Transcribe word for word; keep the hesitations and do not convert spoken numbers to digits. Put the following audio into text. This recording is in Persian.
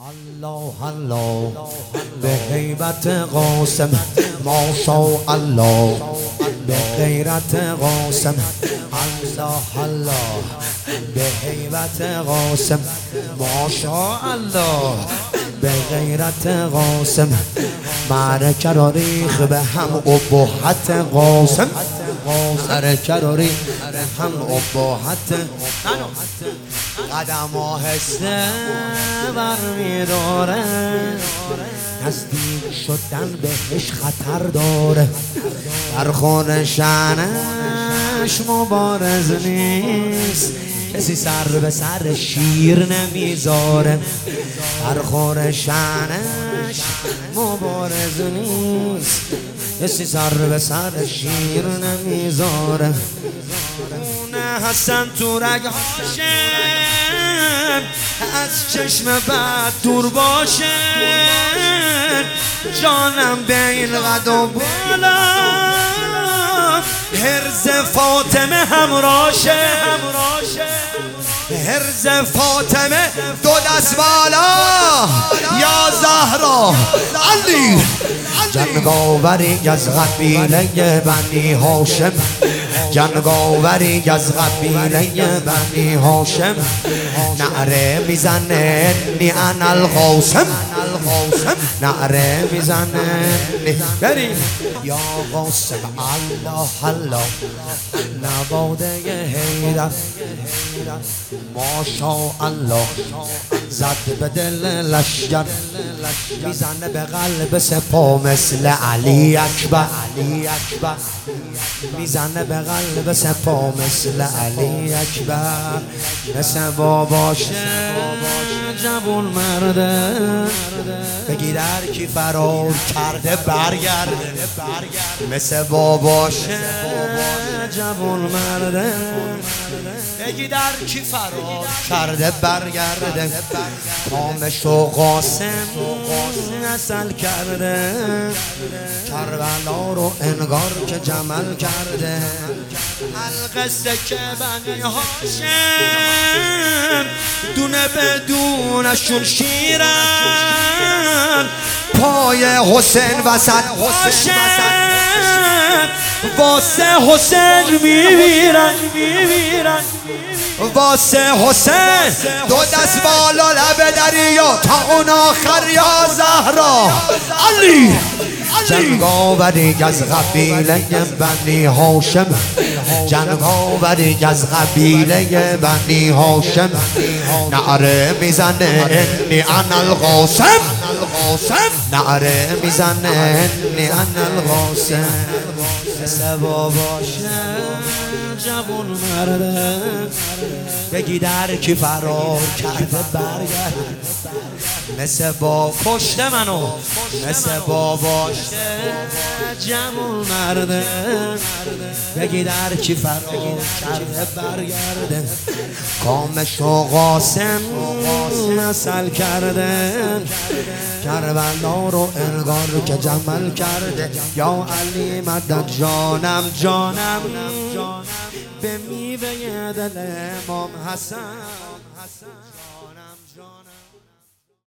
الله الله به هیبت قاسم ماشاءالله به غیرت قاسم الله الله به هیبت قاسم ماشاءالله به غیرت قاسم معرکه را ریخ به هم ابهت قاسم معرکه را ریخ به هم ابهت قدم آهسته برمی‌داره نزدیک شدن بهش خطر داره در خون شأنش مبارز نیست کسی سر به سر شیر نمیذاره در خون شأنش مبارز نیست کسی سر به سر شیر نمیذاره اونه حسن تو رگ‌هاشه از چشم بد دور باشه جانم به این قد و بالا هرز فاطمه همراشه هرز فاطمه دو دست بالا یا زهرا علی جنگاوری از قبیله بنی هاشم جنگاوری از قبیله بنی هاشم نعره میزنه نی انا القاسم نعره میزنه بریم یا قاسم الله الله نواده حیدر ماشاءالله زد به دل لشگر میزنه به قلب سپاه مثل علی اکبر میزنه به قلب سپاه مثل علی اکبر مثل باباشه جوون مرده بگی در کی فرار کرده برگرده مثل باباشه جوون مرده بگی در کی فرار کرده برگرده کامش و قاسم اصل کرده کربلا رو انگار که جمل کرده القصه که بنی هاشم دونه بدونشون شیرن پای حسین وسط هاشم واسه حسین میمیرن واسه حسین دو دست بالا لب دریا تا اون آخر یا زهرا علی جنگاوری از قبیله بنی هاشم جنگاوری از قبیله بنی هاشم نعره میزنه انی انا القاسم نعره میزنه انی انا القاسم مثل باباشه جوون مرده بگی در کی فرار کرده برگرد مثل با کشته منو مثل باباشه جوون مرده بگی در کی فرار کرده برگرده کامش و قاسم مثل کرده کربلا رو انگار که جمل کرده یا علی مدد جانم جانم به میوه دل امام حسن